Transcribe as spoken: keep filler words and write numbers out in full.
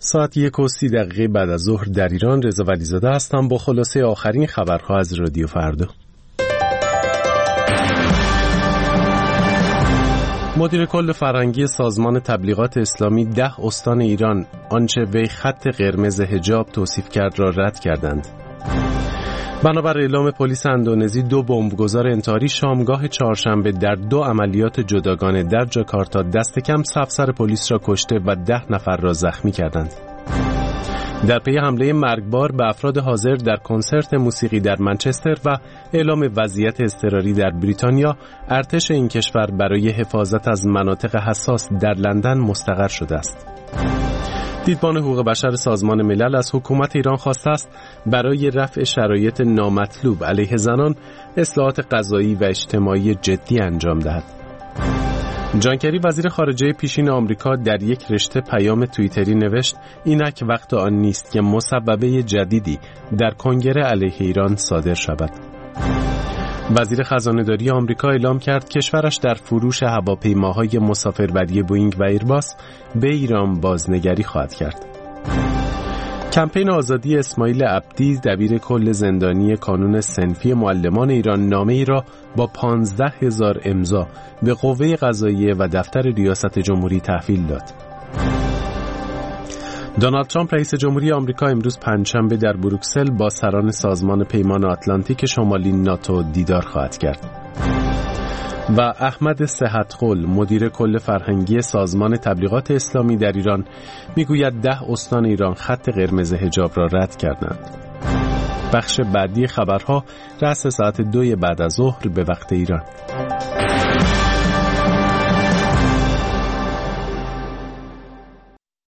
ساعت یک و سی دقیقه بعد از ظهر در ایران. رضا ولیزاده هستم با خلاصه آخرین خبرها از رادیو فردا. مدیر کل فرهنگی سازمان تبلیغات اسلامی ده استان ایران آنچه وی خط قرمز حجاب توصیف کرد را رد کردند. بنابر اعلام پلیس اندونزی دو بمبگذار انتحاری شامگاه چهارشنبه در دو عملیات جداگانه در جاکارتا دست کم افسر پلیس را کشته و ده نفر را زخمی کردند. در پی حمله مرگبار به افراد حاضر در کنسرت موسیقی در منچستر و اعلام وضعیت اضطراری در بریتانیا، ارتش این کشور برای حفاظت از مناطق حساس در لندن مستقر شده است. دیدبان حقوق بشر سازمان ملل از حکومت ایران خواسته است برای رفع شرایط نامطلوب علیه زنان اصلاحات قضایی و اجتماعی جدی انجام دهد. جان کری وزیر خارجه پیشین آمریکا در یک رشته پیام توییتری نوشت اینک وقت آن نیست که مصوبه جدیدی در کنگره علیه ایران صادر شود. وزیر خزانه‌داری آمریکا اعلام کرد کشورش در فروش هواپیماهای مسافربری بوئینگ و ایرباس به ایران بازنگری خواهد کرد. کمپین آزادی اسماعیل عبدی دبیر کل زندانی کانون صنفی معلمان ایران نامه‌ای را با پانزده هزار امضا به قوه قضاییه و دفتر ریاست جمهوری تحویل داد. دونالد ترامپ رئیس جمهوری آمریکا امروز پنجشنبه در بروکسل با سران سازمان پیمان آتلانتیک شمالی ناتو دیدار خواهد کرد. و احمد صحتقل مدیر کل فرهنگی سازمان تبلیغات اسلامی در ایران میگوید ده استان ایران خط قرمز حجاب را رد کردند. بخش بعدی خبرها رأس ساعت دوی بعد از ظهر به وقت ایران.